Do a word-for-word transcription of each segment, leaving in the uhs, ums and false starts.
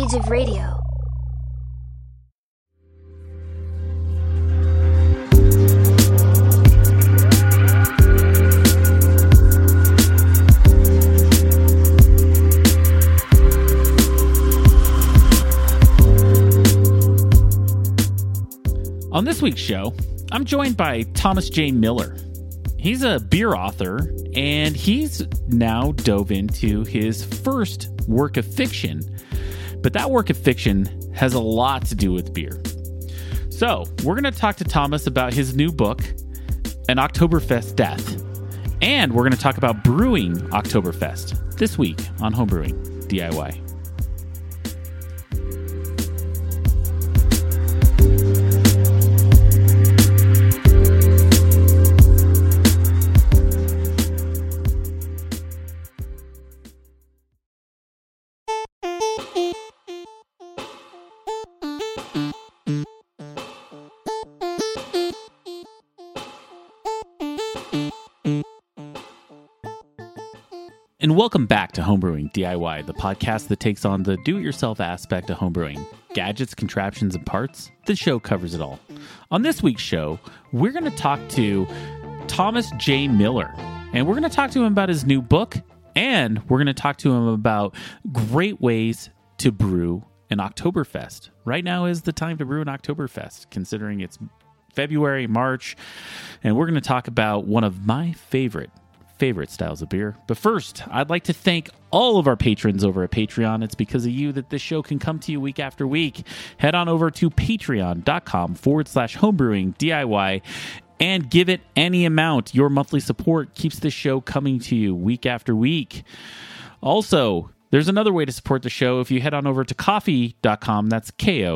Alternative Radio. On this week's show, I'm joined by Thomas J. Miller. He's a beer author, and he's now dove into his first work of fiction. But that work of fiction has a lot to do with beer. So, we're going to talk to Thomas about his new book, An Oktoberfest Death. And we're going to talk about brewing Oktoberfest this week on Homebrewing D I Y. And welcome back to Homebrewing D I Y, the podcast that takes on the do-it-yourself aspect of homebrewing. Gadgets, contraptions, and parts, the show covers it all. On this week's show, we're going to talk to Thomas J. Miller. And we're going to talk to him about his new book, and we're going to talk to him about great ways to brew an Oktoberfest. Right now is the time to brew an Oktoberfest, considering it's February, March, and we're going to talk about one of my favorite favorite styles of beer. But first, I'd like to thank all of our patrons over at Patreon. It's because of you that this show can come to you week after week. Head on over to patreon.com forward slash homebrewing DIY and give it any amount. Your monthly support keeps this show coming to you week after week. Also, there's another way to support the show. If you head on over to coffee.com, that's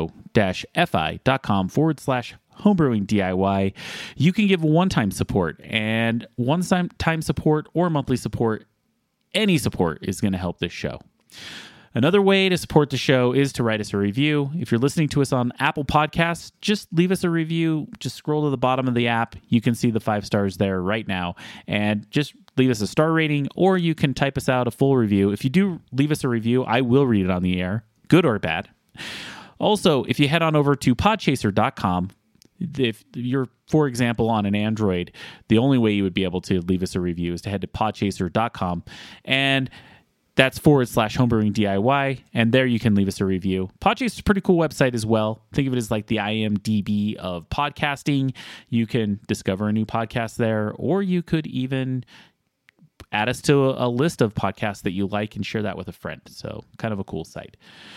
ko-fi.com forward slash homebrewing D I Y, you can give one-time support, and one-time support or monthly support, any support is going to help this show. Another way to support the show is to write us a review. If you're listening to us on Apple Podcasts, just leave us a review. Just scroll to the bottom of the app. You can see the five stars there right now, and just leave us a star rating, or you can type us out a full review. If you do leave us a review, I will read it on the air, good or bad. Also, if you head on over to podchaser dot com, if you're, for example, on an Android, the only way you would be able to leave us a review is to head to podchaser dot com, and that's forward slash homebrewing D I Y, and there you can leave us a review. Podchaser is a pretty cool website as well. Think of it as like the I M D B of podcasting. You can discover a new podcast there, or you could even add us to a, a list of podcasts that you like and share that with a friend. So kind of a cool site.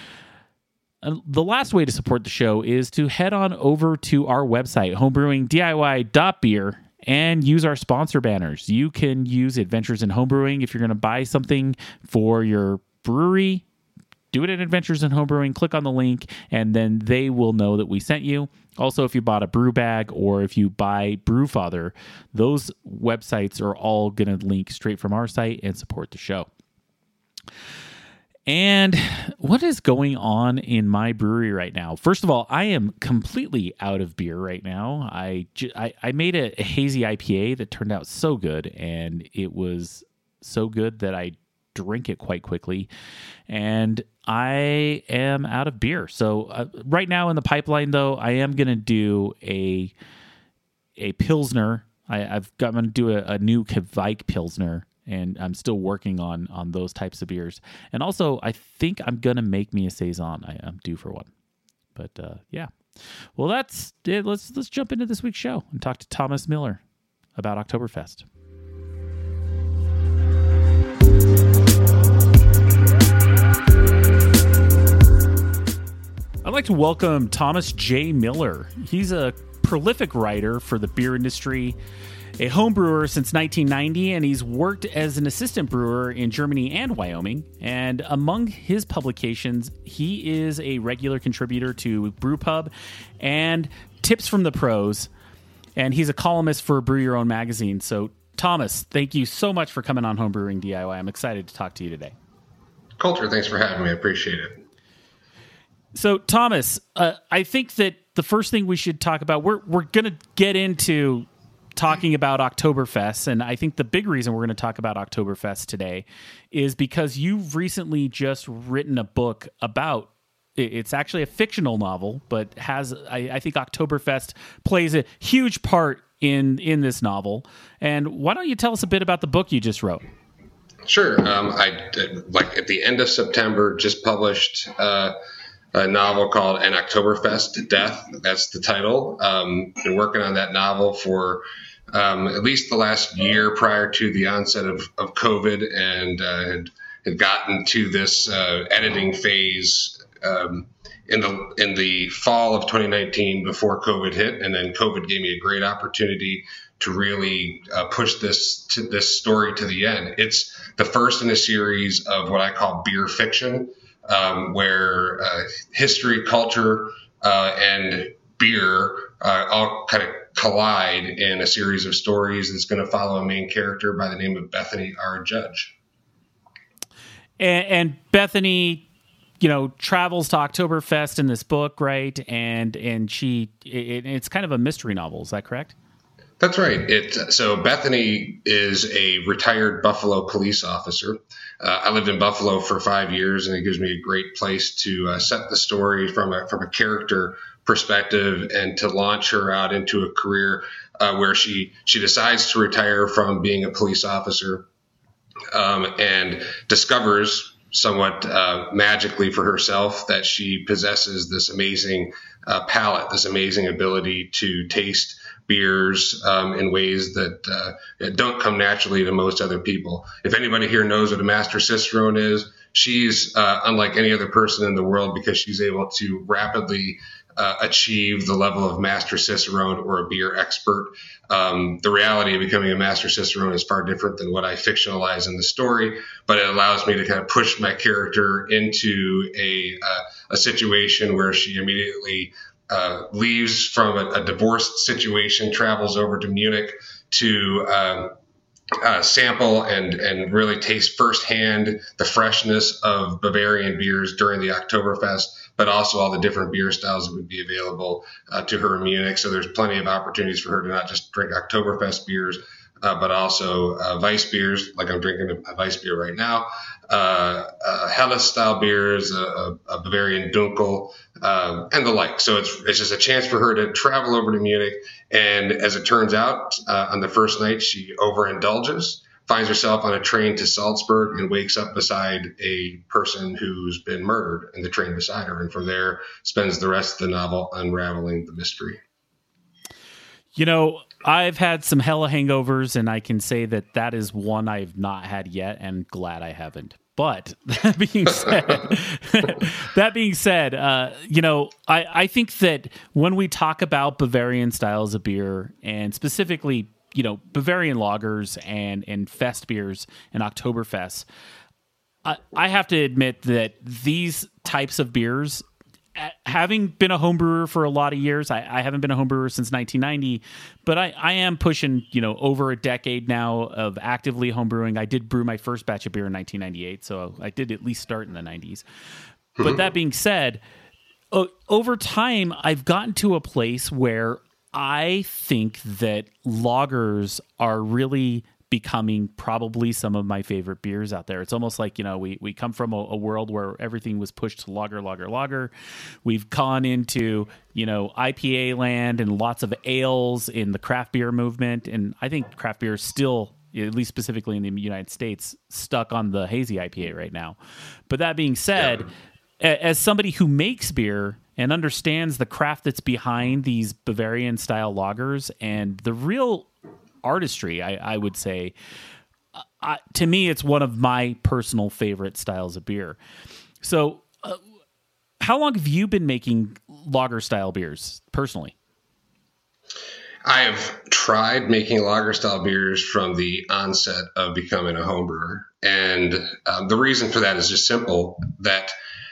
The last way to support the show is to head on over to our website, homebrewing D I Y dot beer, and use our sponsor banners. You can use Adventures in Homebrewing if you're going to buy something for your brewery. Do it at Adventures in Homebrewing. Click on the link, and then they will know that we sent you. Also, if you bought a brew bag or if you buy Brewfather, those websites are all going to link straight from our site and support the show. And what is going on in my brewery right now? First of all, I am completely out of beer right now. I, I, I made a, a hazy I P A that turned out so good, and it was so good that I drink it quite quickly. And I am out of beer. So uh, right now in the pipeline, though, I am going to do a a Pilsner. I, I've got, I'm going to do a, a new Kvike Pilsner. And I'm still working on on those types of beers. And also, I think I'm going to make me a Saison. I, I'm due for one. But, uh, yeah. Well, that's it. Let's, let's jump into this week's show and talk to Thomas Miller about Oktoberfest. I'd like to welcome Thomas J. Miller. He's a prolific writer for the beer industry, a home brewer since nineteen ninety, and he's worked as an assistant brewer in Germany and Wyoming. And among his publications, he is a regular contributor to Brewpub and Tips from the Pros, and he's a columnist for Brew Your Own magazine. So, Thomas, thank you so much for coming on Homebrewing D I Y. I'm excited to talk to you today. Coulter, thanks for having me. I appreciate it. So, Thomas, uh, I think that the first thing we should talk about, we're we're going to get into talking about Oktoberfest, and I think the big reason we're going to talk about Oktoberfest today is because you've recently just written a book about it's actually a fictional novel, but has I, I think Oktoberfest plays a huge part in in this novel. And why don't you tell us a bit about the book you just wrote? Sure. Um, I did, like at the end of September, just published uh, a novel called An Oktoberfest Death. That's the title. Um, been working on that novel for um, at least the last year prior to the onset of, of COVID, and uh, had, had gotten to this uh, editing phase um, in the in the fall of twenty nineteen before COVID hit, and then COVID gave me a great opportunity to really uh, push this to this story to the end. It's the first in a series of what I call beer fiction, um, where uh, history, culture, uh, and beer uh, all kind of collide in a series of stories that's going to follow a main character by the name of Bethany R. Judge. And, and Bethany, you know, travels to Oktoberfest in this book, right? And and she, it, it's kind of a mystery novel. Is that correct? That's right. It so Bethany is a retired Buffalo police officer. Uh, I lived in Buffalo for five years, and it gives me a great place to uh, set the story from a from a character perspective, and to launch her out into a career uh, where she she decides to retire from being a police officer, um, and discovers somewhat uh, magically for herself that she possesses this amazing uh, palate, this amazing ability to taste beers um, in ways that uh, don't come naturally to most other people. If anybody here knows what a Master Cicerone is, she's uh, unlike any other person in the world, because she's able to rapidly uh, achieve the level of Master Cicerone or a beer expert. Um, the reality of becoming a Master Cicerone is far different than what I fictionalize in the story, but it allows me to kind of push my character into a, uh, a situation where she immediately Uh, leaves from a, a divorced situation, travels over to Munich to um, uh, sample and and really taste firsthand the freshness of Bavarian beers during the Oktoberfest, but also all the different beer styles that would be available uh, to her in Munich. So there's plenty of opportunities for her to not just drink Oktoberfest beers, uh, but also uh, Weiss beers, like I'm drinking a, a Weiss beer right now, uh, uh, Helles-style beers, a, a Bavarian Dunkel, uh, and the like. So it's it's just a chance for her to travel over to Munich. And as it turns out, uh, on the first night, she overindulges, finds herself on a train to Salzburg, and wakes up beside a person who's been murdered in the train beside her. And from there, spends the rest of the novel unraveling the mystery. You know, I've had some hella hangovers, and I can say that that is one I've not had yet, and glad I haven't. But that being said, that being said, uh, you know, I, I think that when we talk about Bavarian styles of beer, and specifically, you know, Bavarian lagers and, and fest beers and Oktoberfest, I, I have to admit that these types of beers, having been a home brewer for a lot of years, I, I haven't been a home brewer since nineteen ninety, but I, I am pushing, you know, over a decade now of actively home brewing. I did brew my first batch of beer in nineteen ninety-eight, so I did at least start in the nineties. Mm-hmm. But that being said, uh, over time, I've gotten to a place where I think that lagers are really becoming probably some of my favorite beers out there. It's almost like, you know, we, we come from a, a world where everything was pushed to lager, lager, lager. We've gone into, you know, I P A land and lots of ales in the craft beer movement. And I think craft beer is still, at least specifically in the United States, stuck on the hazy I P A right now. But that being said, yeah. as somebody who makes beer and understands the craft that's behind these Bavarian style lagers and the real artistry, I, I would say, uh, to me, it's one of my personal favorite styles of beer. So uh, how long have you been making lager style beers personally? I have tried making lager style beers from the onset of becoming a home brewer. And um, the reason for that is just simple, that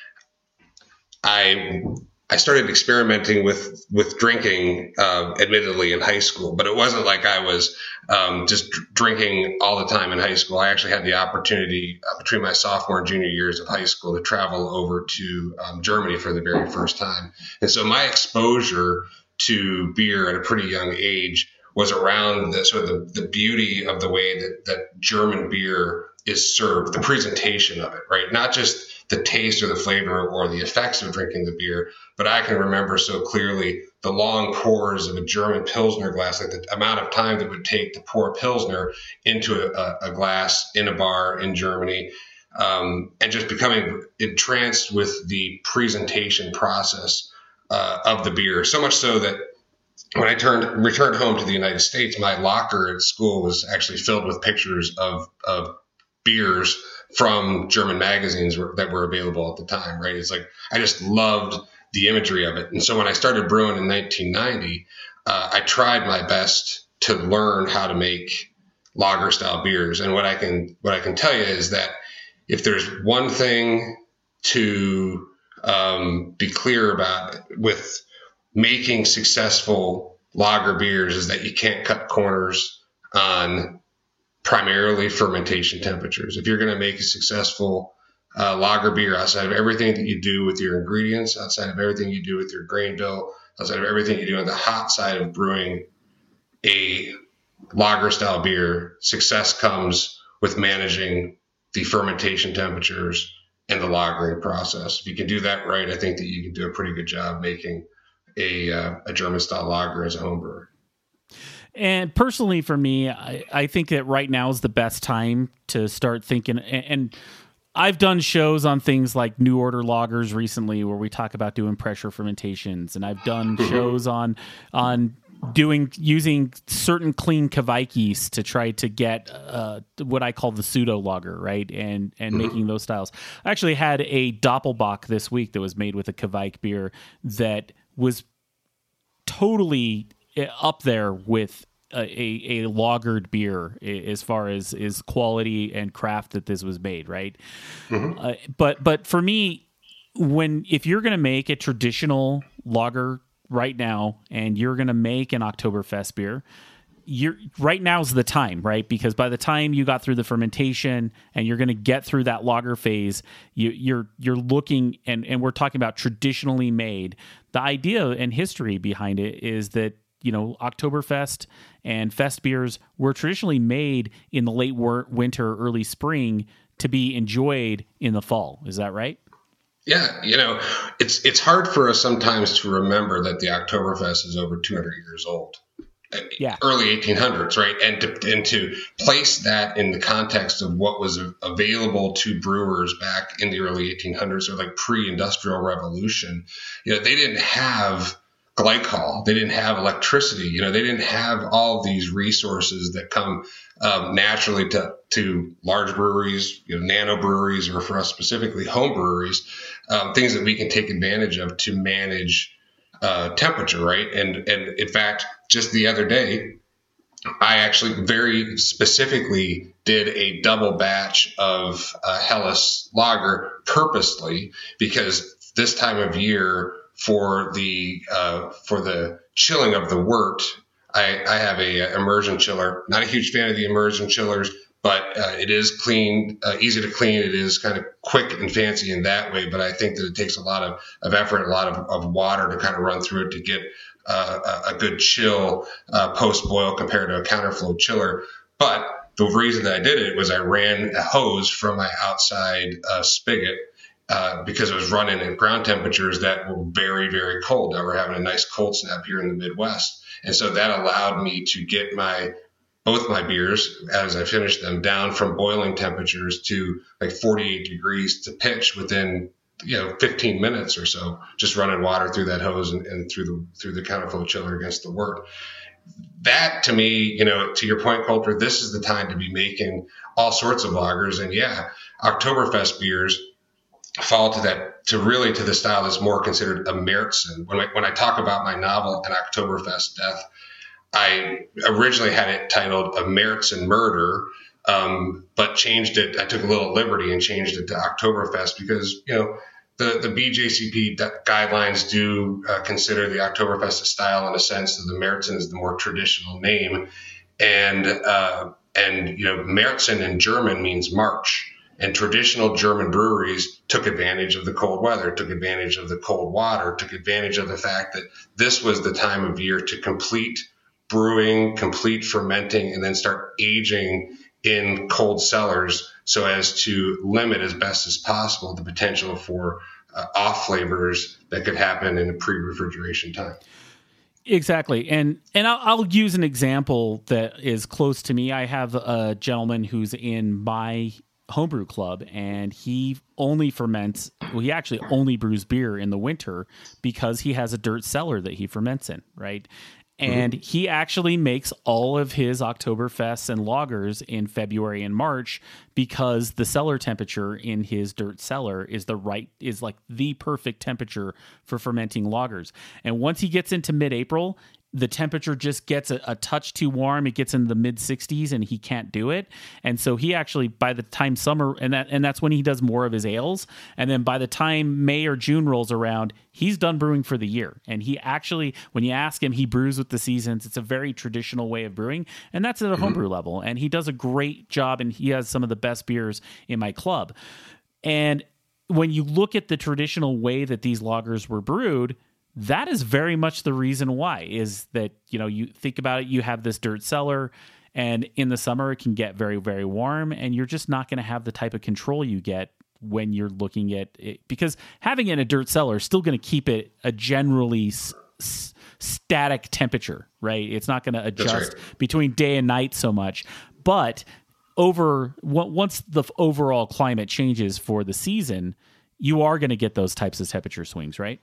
I I started experimenting with with drinking, uh, admittedly, in high school, but it wasn't like I was um, just drinking all the time in high school. I actually had the opportunity uh, between my sophomore and junior years of high school to travel over to um, Germany for the very first time. And so my exposure to beer at a pretty young age was around the sort of the, the beauty of the way that, that German beer is served, the presentation of it, right? Not just the taste or the flavor or the effects of drinking the beer, but I can remember so clearly the long pours of a German Pilsner glass, like the amount of time that it would take to pour a Pilsner into a, a glass in a bar in Germany, um, and just becoming entranced with the presentation process uh, of the beer. So much so that when I turned returned home to the United States, my locker at school was actually filled with pictures of, of beers from German magazines that were available at the time, right? It's like I just loved the imagery of it. And so when I started brewing in nineteen ninety, uh, I tried my best to learn how to make lager style beers. And what I can what I can tell you is that if there's one thing to um, be clear about with making successful lager beers is that you can't cut corners on primarily fermentation temperatures. If you're going to make a successful uh, lager beer outside of everything that you do with your ingredients, outside of everything you do with your grain bill, outside of everything you do on the hot side of brewing a lager style beer, success comes with managing the fermentation temperatures and the lagering process. If you can do that right, I think that you can do a pretty good job making a, uh, a German style lager as a home brewer. And personally, for me, I, I think that right now is the best time to start thinking. And, and I've done shows on things like New Order lagers recently, where we talk about doing pressure fermentations, and I've done shows on on doing using certain clean Kveik yeast to try to get uh, what I call the pseudo lager, right? And and mm-hmm. making those styles. I actually had a Doppelbock this week that was made with a Kveik beer that was totally up there with a, a, a lagered beer as far as is quality and craft that this was made, right? Mm-hmm. Uh, but but for me, when if you're going to make a traditional lager right now and you're going to make an Oktoberfest beer, you're right now's the time, right? Because by the time you got through the fermentation and you're going to get through that lager phase, you, you're you're looking and and we're talking about traditionally made. The idea and history behind it is that, you know, Oktoberfest and fest beers were traditionally made in the late wor- winter, early spring to be enjoyed in the fall. Is that right? Yeah, you know, it's it's hard for us sometimes to remember that the Oktoberfest is over two hundred years old. Yeah. Early eighteen hundreds, right? And to, and to place that in the context of what was available to brewers back in the early eighteen hundreds, or like pre-industrial revolution, you know, they didn't have glycol, they didn't have electricity, you know, they didn't have all of these resources that come um, naturally to to large breweries, you know, nano breweries, or for us specifically, home breweries, um, things that we can take advantage of to manage uh, temperature, right? And and in fact, just the other day, I actually very specifically did a double batch of uh, Helles lager purposely, because this time of year for the uh, for the chilling of the wort, I, I have a, a immersion chiller. Not a huge fan of the immersion chillers, but uh, it is clean, uh, easy to clean. It is kind of quick and fancy in that way. But I think that it takes a lot of, of effort, a lot of, of water to kind of run through it to get uh, a, a good chill uh, post boil compared to a counterflow chiller. But the reason that I did it was I ran a hose from my outside uh, spigot uh, because it was running at ground temperatures that were very, very cold. Now we're having a nice cold snap here in the Midwest. And so that allowed me to get my both my beers, as I finished them, down from boiling temperatures to like forty-eight degrees to pitch within, you know, fifteen minutes or so, just running water through that hose and, and through the through the counterflow chiller against the wort. That, to me, you know, to your point, Coulter, this is the time to be making all sorts of lagers. And yeah, Oktoberfest beers fall to that, to really to the style that's more considered a Märzen. When I, when I talk about my novel, An Oktoberfest Death, I originally had it titled A Märzen Murder, um, but changed it. I took a little liberty and changed it to Oktoberfest because, you know, the, the B J C P guidelines do uh, consider the Oktoberfest a style in a sense that the Märzen is the more traditional name. And, uh, and you know, Märzen in German means March. And traditional German breweries took advantage of the cold weather, took advantage of the cold water, took advantage of the fact that this was the time of year to complete brewing, complete fermenting, and then start aging in cold cellars so as to limit as best as possible the potential for uh, off flavors that could happen in a pre-refrigeration time. Exactly. And and I'll, I'll use an example that is close to me. I have a gentleman who's in my homebrew club, and he only ferments, well, he actually only brews beer in the winter because he has a dirt cellar that he ferments in, right? And mm-hmm. he actually makes all of his Oktoberfests and lagers in February and March because the cellar temperature in his dirt cellar is the right, is like the perfect temperature for fermenting lagers. And once he gets into mid-April, the temperature just gets a, a touch too warm. It gets into the mid sixties and he can't do it. And so he actually, by the time summer, and that and that's when he does more of his ales. And then by the time May or June rolls around, he's done brewing for the year. And he actually, when you ask him, he brews with the seasons. It's a very traditional way of brewing. And that's at a homebrew mm-hmm. level. And he does a great job, and he has some of the best beers in my club. And when you look at the traditional way that these lagers were brewed, that is very much the reason why, is that, you know, you think about it, you have this dirt cellar, and in the summer it can get very, very warm, and you're just not going to have the type of control you get when you're looking at it, because having it in a dirt cellar is still going to keep it a generally s- s- static temperature, right? It's not going to adjust right. between day and night so much, but over once the overall climate changes for the season, you are going to get those types of temperature swings, right?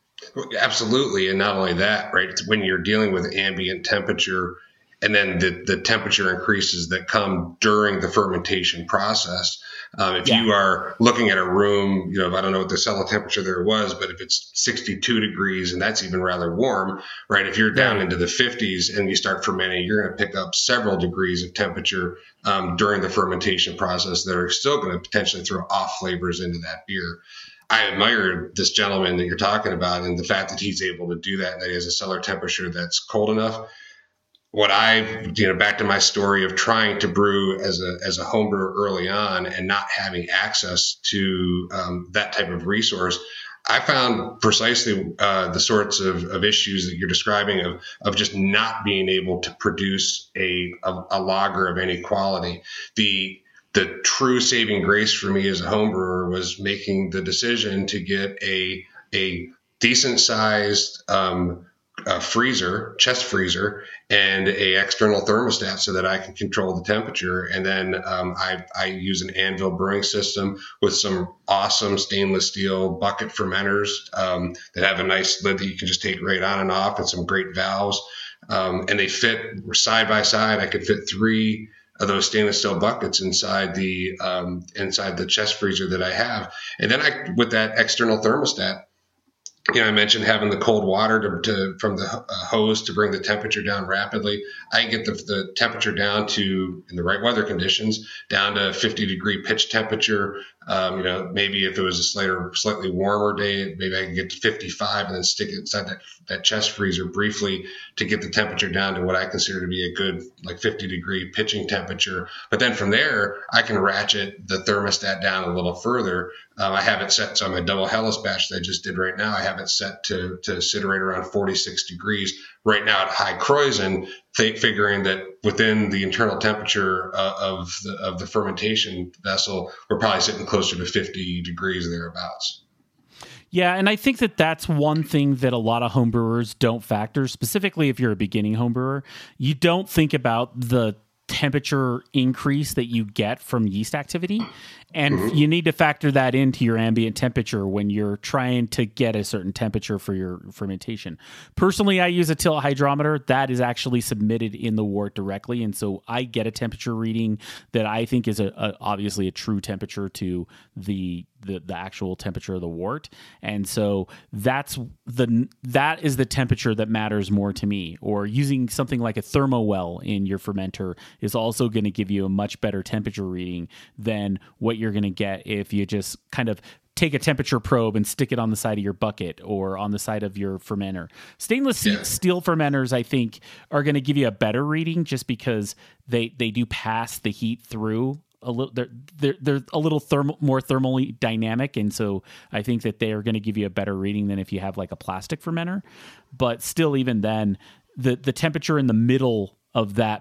Absolutely. And not only that, right, it's when you're dealing with ambient temperature and then the, the temperature increases that come during the fermentation process. Um, if yeah. you are looking at a room, you know, I don't know what the cellar temperature there was, but if it's sixty-two degrees, and that's even rather warm, right? If you're down yeah. into the fifties and you start fermenting, you're going to pick up several degrees of temperature um, during the fermentation process that are still going to potentially throw off flavors into that beer. I admire this gentleman that you're talking about and the fact that he's able to do that, and that he has a cellar temperature that's cold enough. What I, you know, back to my story of trying to brew as a as a home brewer early on and not having access to um, that type of resource, I found precisely uh, the sorts of, of issues that you're describing of of just not being able to produce a a, a lager of any quality. The The true saving grace for me as a home brewer was making the decision to get a a decent sized um, uh, freezer, chest freezer, and a external thermostat so that I can control the temperature. And then um, I, I use an Anvil brewing system with some awesome stainless steel bucket fermenters um, that have a nice lid that you can just take right on and off, and some great valves. Um, and they fit side by side. I could fit three of those stainless steel buckets inside the um, inside the chest freezer that I have. And then I, with that external thermostat, you know, I mentioned having the cold water to, to from the uh, hose to bring the temperature down rapidly. I get the, the temperature down to, in the right weather conditions, down to fifty degree pitch temperature. Um, you know, maybe if it was a slightly, slightly warmer day, maybe I can get to fifty-five and then stick it inside that, that chest freezer briefly to get the temperature down to what I consider to be a good, like fifty degree pitching temperature. But then from there, I can ratchet the thermostat down a little further. Um, I have it set, so my double Helles batch that I just did right now, I have it set to, to sit right around forty-six degrees. Right now at high Kreuzen, th- figuring that within the internal temperature uh, of the, of the fermentation vessel, we're probably sitting closer to fifty degrees thereabouts. Yeah, and I think that that's one thing that a lot of homebrewers don't factor, specifically if you're a beginning homebrewer. You don't think about the temperature increase that you get from yeast activity. And mm-hmm. you need to factor that into your ambient temperature when you're trying to get a certain temperature for your fermentation. Personally, I use a tilt hydrometer that is actually submitted in the wort directly. And so I get a temperature reading that I think is a, a obviously a true temperature to the, the the actual temperature of the wort. And so that's the that is the temperature that matters more to me. Or using something like a ThermoWell in your fermenter is also going to give you a much better temperature reading than what you're going to get if you just kind of take a temperature probe and stick it on the side of your bucket or on the side of your fermenter. Stainless yeah. steel fermenters, I think, are going to give you a better reading just because they, they do pass the heat through a little. They're they're, they're a little thermal, more thermally dynamic, and so I think that they are going to give you a better reading than if you have like a plastic fermenter. But still, even then, the the temperature in the middle of that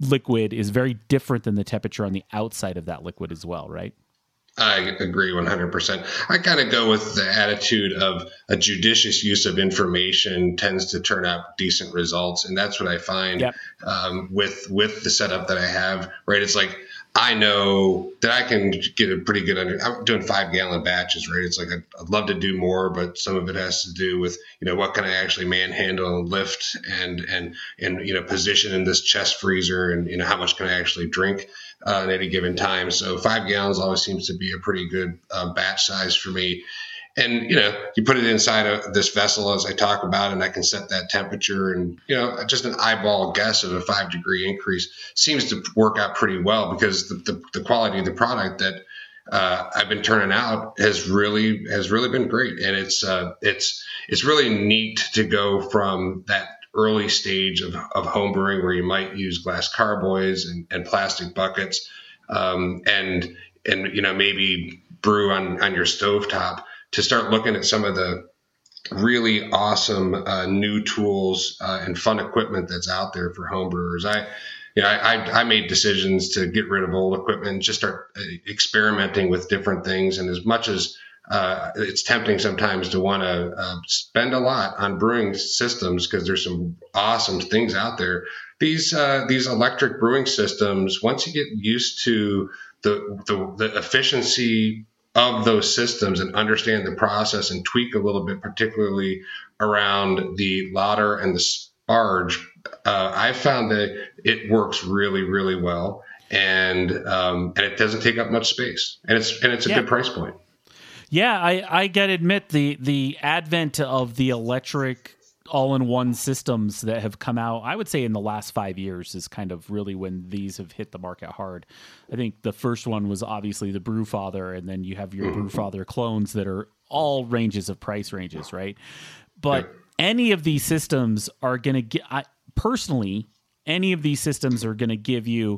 liquid is very different than the temperature on the outside of that liquid as well, right? I agree one hundred percent. I kind of go with the attitude of a judicious use of information tends to turn out decent results. And that's what I find Yep. um, with with the setup that I have, right? It's like, I know that I can get a pretty good under. I'm doing five gallon batches, right? It's like I'd, I'd love to do more, but some of it has to do with, you know, what can I actually manhandle and lift and and and you know position in this chest freezer, and you know how much can I actually drink uh, at any given time. So five gallons always seems to be a pretty good uh, batch size for me. And, you know, you put it inside of this vessel as I talk about, and I can set that temperature, and, you know, just an eyeball guess of a five degree increase seems to work out pretty well, because the, the, the quality of the product that uh, I've been turning out has really, has really been great. And it's, uh, it's, it's really neat to go from that early stage of, of home brewing where you might use glass carboys and, and plastic buckets, um, and, and, you know, maybe brew on, on your stovetop, to start looking at some of the really awesome uh, new tools uh, and fun equipment that's out there for home brewers. I, you know, I, I made decisions to get rid of old equipment and just start experimenting with different things. And as much as uh, it's tempting sometimes to want to uh, spend a lot on brewing systems, because there's some awesome things out there, these uh, these electric brewing systems, once you get used to the the, the efficiency of those systems and understand the process and tweak a little bit, particularly around the lauter and the sparge, uh, I found that it works really, really well, and um, and it doesn't take up much space, and it's and it's a Yeah. good price point. Yeah, I, I gotta admit, the the advent of the electric all-in-one systems that have come out, I would say in the last five years is kind of really when these have hit the market hard. I think the first one was obviously the Brewfather, and then you have your mm-hmm. Brewfather clones that are all ranges of price ranges, right? But yeah. any of these systems are going to get, I, personally, any of these systems are going to give you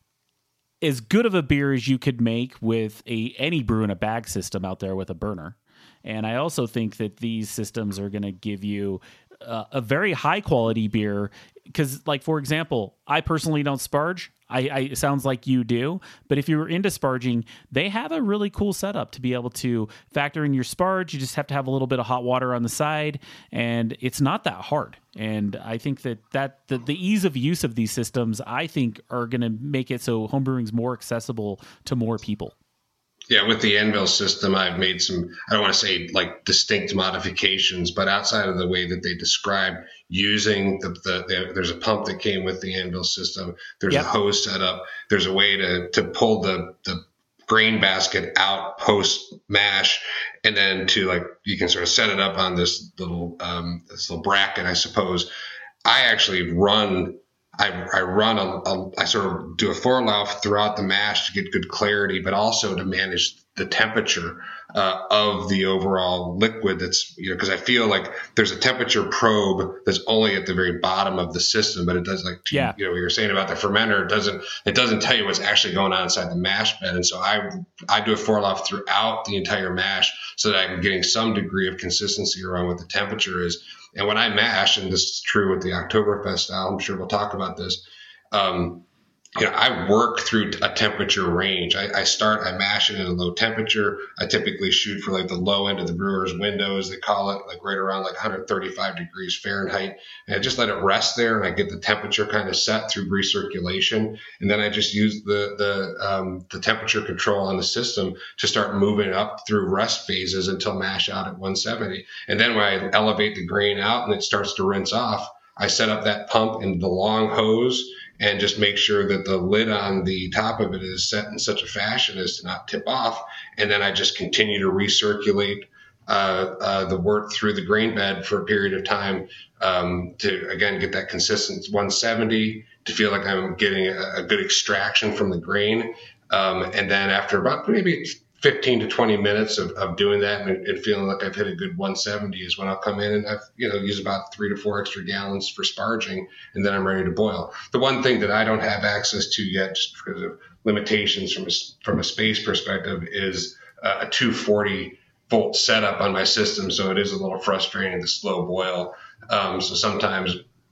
as good of a beer as you could make with a any brew in a bag system out there with a burner. And I also think that these systems are going to give you uh, a very high quality beer, because, like, for example, I personally don't sparge. I, I it sounds like you do, but if you're into sparging, they have a really cool setup to be able to factor in your sparge. You just have to have a little bit of hot water on the side, and it's not that hard. And I think that, that the, the ease of use of these systems, I think, are going to make it so homebrewing is more accessible to more people. Yeah, with the Anvil system, I've made some, I don't want to say like distinct modifications, but outside of the way that they describe using the, the, the there's a pump that came with the Anvil system. There's yep. a hose set up. There's a way to, to pull the, the grain basket out post mash, and then to, like, you can sort of set it up on this little, um, this little bracket, I suppose. I actually run I, I run a, a, I sort of do a four-lauf throughout the mash to get good clarity, but also to manage the temperature uh, of the overall liquid. That's, you know, because I feel like there's a temperature probe that's only at the very bottom of the system, but it does, like, to, yeah. you know, what you were saying about the fermenter, it doesn't, it doesn't tell you what's actually going on inside the mash bed. And so I, I do a four-lauf throughout the entire mash so that I'm getting some degree of consistency around what the temperature is. And when I mash, and this is true with the Oktoberfest style, I'm sure we'll talk about this, um, you know, I work through a temperature range. I, I start, I mash it at a low temperature. I typically shoot for, like, the low end of the brewer's window, as they call it, like right around like one thirty-five degrees Fahrenheit. And I just let it rest there, and I get the temperature kind of set through recirculation. And then I just use the the um, the temperature control on the system to start moving up through rest phases until mash out at one seventy. And then when I elevate the grain out and it starts to rinse off, I set up that pump in the long hose and just make sure that the lid on the top of it is set in such a fashion as to not tip off. And then I just continue to recirculate uh, uh, the wort through the grain bed for a period of time um, to, again, get that consistent one seventy, to feel like I'm getting a, a good extraction from the grain. Um, and then after about maybe fifteen to twenty minutes of, of doing that and, and feeling like I've hit a good one seventy is when I'll come in and I've, you know, use about three to four extra gallons for sparging, and then I'm ready to boil. The one thing that I don't have access to yet, just because of limitations from a, from a space perspective, is uh, a two forty volt setup on my system. So it is a little frustrating to slow boil. Um, so sometimes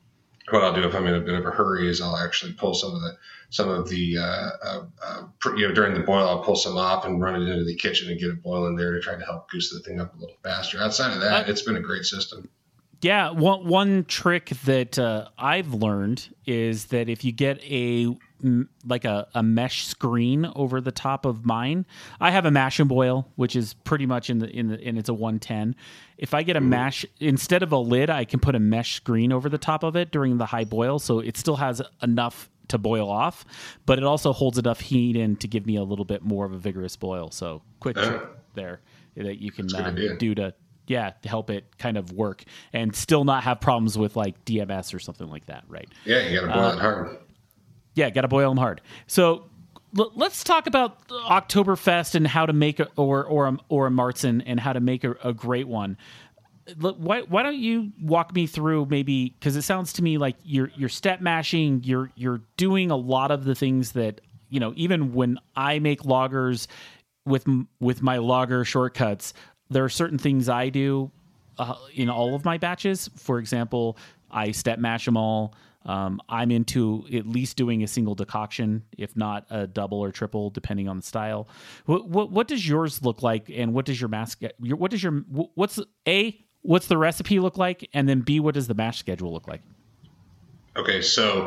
what I'll do if I'm in a bit of a hurry is I'll actually pull some of the some of the uh, uh, uh, you know during the boil I'll pull some off and run it into the kitchen and get it boiling there to try to help goose the thing up a little faster. Outside of that, it's been a great system. Yeah, one one trick that uh, I've learned is that if you get a like a, a mesh screen over the top of mine, I have a mash and boil, which is pretty much in the in the and it's a one ten. If I get a mm. mash instead of a lid, I can put a mesh screen over the top of it during the high boil, so it still has enough to boil off, but it also holds enough heat in to give me a little bit more of a vigorous boil. So quick uh, trick there that you can uh, do to. Yeah, to help it kind of work and still not have problems with like D M S or something like that, right? Yeah, you got to boil uh, it hard. Yeah, got to boil them hard. So l- let's talk about Oktoberfest and how to make a, or or a, or a Märzen and how to make a, a great one. L- why why don't you walk me through maybe, because it sounds to me like you're you're step mashing, you're you're doing a lot of the things that, you know, even when I make lagers with with my lager shortcuts. There are certain things I do uh, in all of my batches. For example, I step mash them all. Um, I'm into at least doing a single decoction, if not a double or triple, depending on the style. What what, what does yours look like, and what does your mash? Your, what does your what's a what's the recipe look like, and then B, what does the mash schedule look like? Okay, so.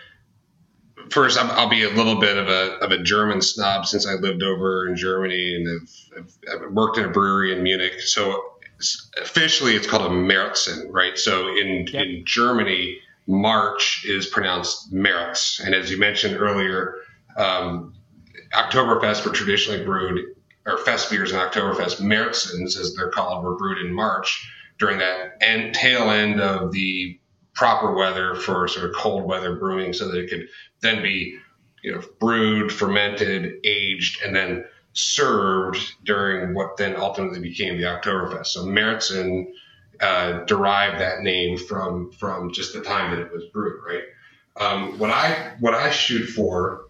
First, I'll be a little bit of a of a German snob since I lived over in Germany and I've, I've, I've worked in a brewery in Munich. So officially, it's called a Märzen, right? So in yep. in Germany, March is pronounced März, and as you mentioned earlier, um, Oktoberfest were traditionally brewed, or fest beers in Oktoberfest, Märzens as they're called, were brewed in March during that end, tail end of the proper weather for sort of cold weather brewing, so that it could then be, you know, brewed, fermented, aged, and then served during what then ultimately became the Oktoberfest. So Märzen uh, derived that name from from just the time that it was brewed, right? Um, what I what I shoot for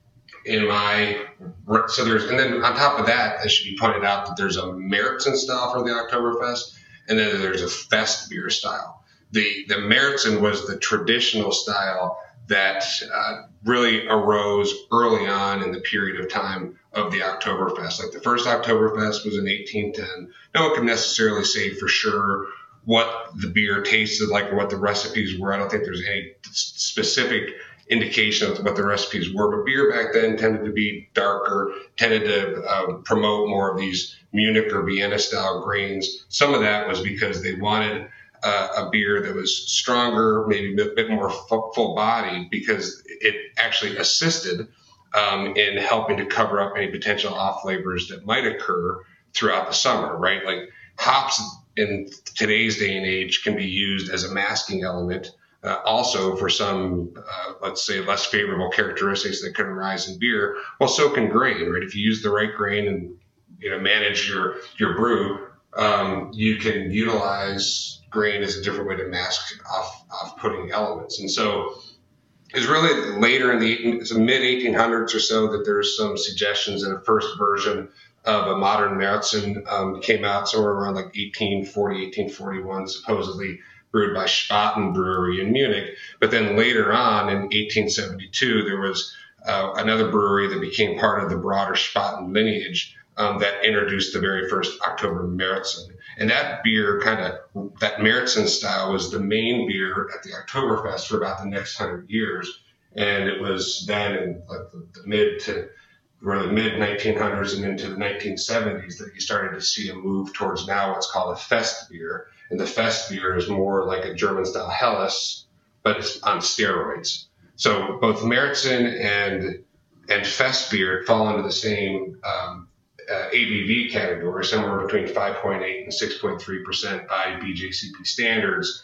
in my so there's and then on top of that, it should be pointed out that there's a Märzen style for the Oktoberfest, and then there's a fest beer style. The the Märzen was the traditional style that uh, really arose early on in the period of time of the Oktoberfest. Like the first Oktoberfest was in eighteen ten. No one can necessarily say for sure what the beer tasted like or what the recipes were. I don't think there's any specific indication of what the recipes were, but beer back then tended to be darker, tended to uh, promote more of these Munich or Vienna style grains. Some of that was because they wanted Uh, a beer that was stronger, maybe a bit more f- full bodied, because it actually assisted um, in helping to cover up any potential off flavors that might occur throughout the summer, right? Like hops in today's day and age can be used as a masking element, uh, also for some, uh, let's say, less favorable characteristics that can arise in beer. Well, so can grain, right? If you use the right grain and, you know, manage your, your brew, um, you can utilize grain is a different way to mask off, off-putting elements. And so it's really later in the mid eighteen hundreds or so that there's some suggestions that a first version of a modern Märzen um, came out somewhere around like eighteen forty, eighteen forty-one, supposedly brewed by Spaten Brewery in Munich. But then later on in eighteen seventy-two, there was uh, another brewery that became part of the broader Spaten lineage um, that introduced the very first Oktober Märzen. And that beer kind of, that Märzen style was the main beer at the Oktoberfest for about the next hundred years. And it was then in like the, the mid to really mid nineteen hundreds and into the nineteen seventies that you started to see a move towards now what's called a fest beer. And the fest beer is more like a German style Helles, but it's on steroids. So both Märzen and, and fest beer fall into the same, um, Uh, A B V category, somewhere between five point eight and six point three percent by B J C P standards.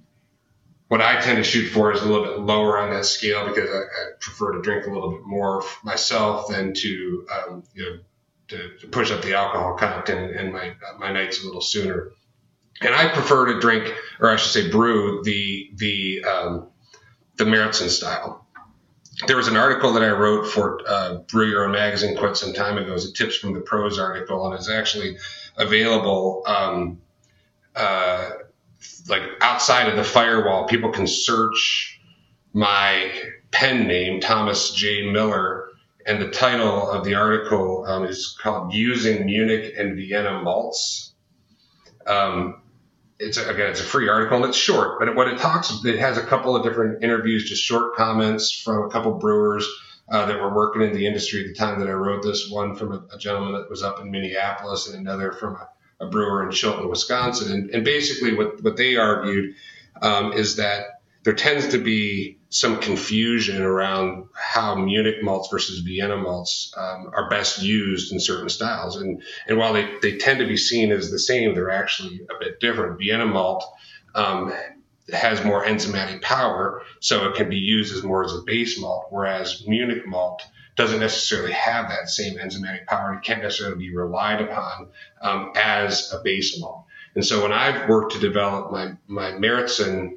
What I tend to shoot for is a little bit lower on that scale because I, I prefer to drink a little bit more myself than to, um, you know, to, to push up the alcohol content and my my nights a little sooner. And I prefer to drink, or I should say, brew the the um, the Märzen style. There was an article that I wrote for uh, Brew Your Own magazine quite some time ago. It was a Tips from the Pros article, and it's actually available um, uh, like outside of the firewall, people can search my pen name, Thomas J. Miller, and the title of the article um, is called "Using Munich and Vienna Malts." Um, it's a, again, it's a free article and it's short, but what it talks, it has a couple of different interviews, just short comments from a couple brewers uh, that were working in the industry at the time that I wrote this. One from a, a gentleman that was up in Minneapolis, and another from a, a brewer in Chilton, Wisconsin. And, and basically, what what they argued um, is that there tends to be some confusion around how Munich malts versus Vienna malts um, are best used in certain styles. And, and while they, they tend to be seen as the same, they're actually a bit different. Vienna malt um, has more enzymatic power, so it can be used as more as a base malt, whereas Munich malt doesn't necessarily have that same enzymatic power and can't necessarily be relied upon um, as a base malt. And so when I've worked to develop my, my Märzen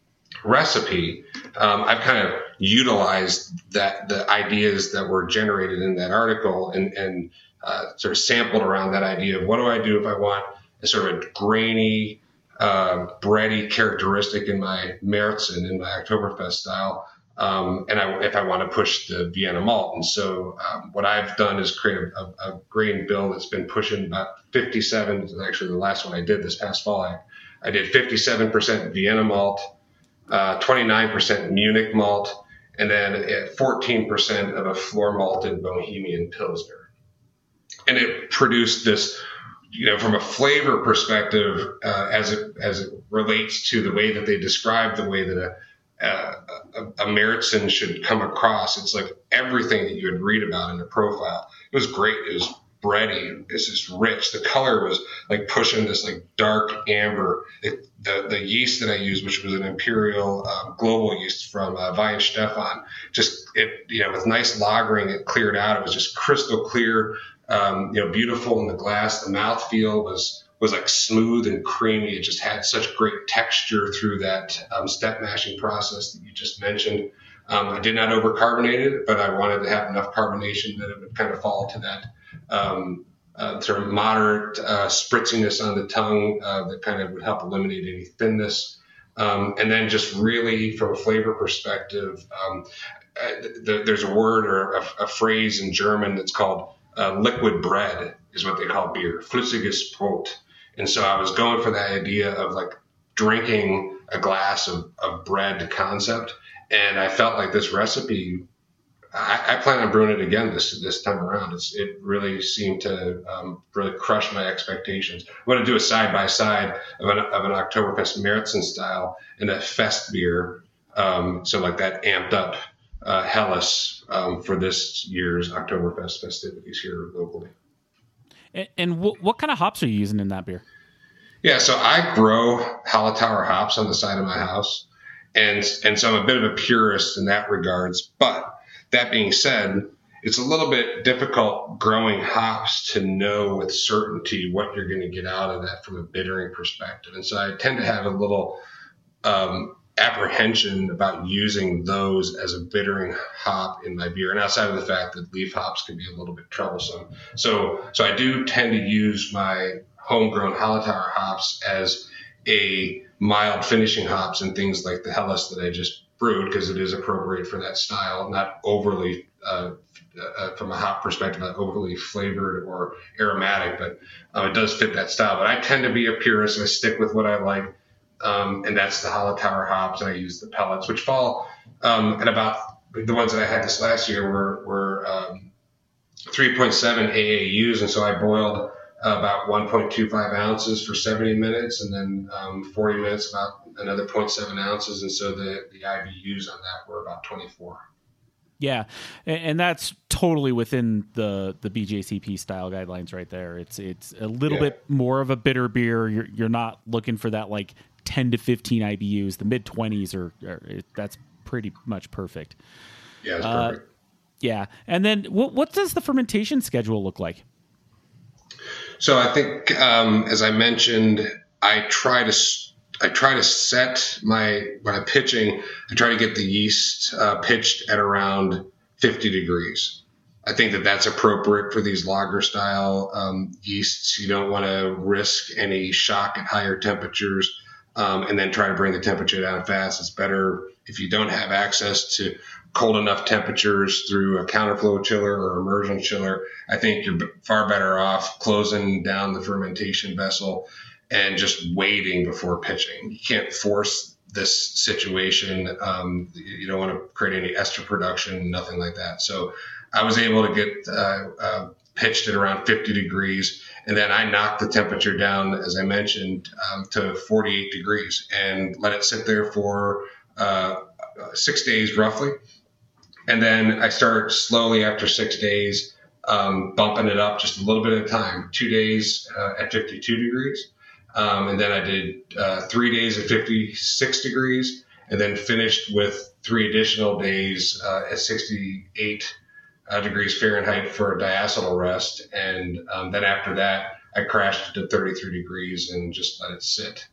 recipe, um, I've kind of utilized that the ideas that were generated in that article and, and uh, sort of sampled around that idea of what do I do if I want a sort of grainy, uh, bready characteristic in my Märzen, in my Oktoberfest style, um, and I, if I want to push the Vienna malt. And so um, what I've done is create a, a grain bill that's been pushing about fifty-seven, actually the last one I did this past fall, I, I did fifty-seven percent Vienna malt, Uh, twenty-nine percent Munich malt, and then fourteen percent of a floor malted Bohemian Pilsner. And it produced this, you know, from a flavor perspective, uh, as it as it relates to the way that they describe the way that a a, a Märzen should come across. It's like everything that you would read about in the profile. It was great. It was bready. It's just rich. The color was like pushing this like dark amber. It, the the yeast that I used, which was an imperial um, global yeast from uh, Weihenstephan, just it you know with nice lagering, it cleared out. It was just crystal clear, um, you know, beautiful in the glass. The mouthfeel was was like smooth and creamy. It just had such great texture through that um, step mashing process that you just mentioned. Um, I did not overcarbonate it, but I wanted to have enough carbonation that it would kind of fall to that um, uh, sort of moderate uh, spritziness on the tongue uh, that kind of would help eliminate any thinness. Um, and then just really from a flavor perspective, um, uh, th- there's a word or a, a phrase in German that's called uh, liquid bread is what they call beer, flüssiges Brot. And so I was going for that idea of like drinking a glass of, of bread concept. And I felt like this recipe, I, I plan on brewing it again this this time around. It's, it really seemed to um, really crush my expectations. I'm going to do a side-by-side of an, of an Oktoberfest Märzen style and a Fest beer. Um, so like that amped up uh, Helles um, for this year's Oktoberfest festivities here locally. And, and w- what kind of hops are you using in that beer? Yeah, so I grow Hallertauer hops on the side of my house. And and so I'm a bit of a purist in that regards. But that being said, it's a little bit difficult growing hops to know with certainty what you're going to get out of that from a bittering perspective. And so I tend to have a little um, apprehension about using those as a bittering hop in my beer. And outside of the fact that leaf hops can be a little bit troublesome. So so I do tend to use my homegrown Hallertauer hops as a mild finishing hops and things like the Helles that I just brewed, because it is appropriate for that style, not overly, uh, uh, from a hop perspective, not overly flavored or aromatic, but uh, it does fit that style. But I tend to be a purist. I stick with what I like, um, and that's the Hallertauer hops, and I use the pellets, which fall um, at about, the ones that I had this last year were, were um, three point seven A A Us, and so I boiled about one point two five ounces for seventy minutes, and then um, forty minutes, about another zero point seven ounces. And so the, the I B Us on that were about twenty-four. Yeah, and, and that's totally within the, the B J C P style guidelines right there. It's it's a little yeah. bit more of a bitter beer. You're you're not looking for that like ten to fifteen I B Us. The mid twenties are, are it, that's pretty much perfect. Yeah, it's uh, perfect. Yeah, and then what what does the fermentation schedule look like? So I think, um, as I mentioned, I try to I try to set my when I'm pitching. I try to get the yeast uh, pitched at around fifty degrees. I think that that's appropriate for these lager style um, yeasts. You don't want to risk any shock at higher temperatures. um, and then try to bring the temperature down fast. It's better if you don't have access to cold enough temperatures through a counterflow chiller or immersion chiller. I think you're far better off closing down the fermentation vessel and just waiting before pitching. You can't force this situation. Um, you don't want to create any ester production, nothing like that. So I was able to get uh, uh, pitched at around fifty degrees, and then I knocked the temperature down, as I mentioned, um, to forty-eight degrees and let it sit there for uh, six days roughly. And then I start slowly after six days, um, bumping it up just a little bit at a time, two days uh, at fifty-two degrees. Um, and then I did uh, three days at fifty-six degrees, and then finished with three additional days uh, at sixty-eight uh, degrees Fahrenheit for a diacetyl rest. And um, then after that, I crashed to thirty-three degrees and just let it sit.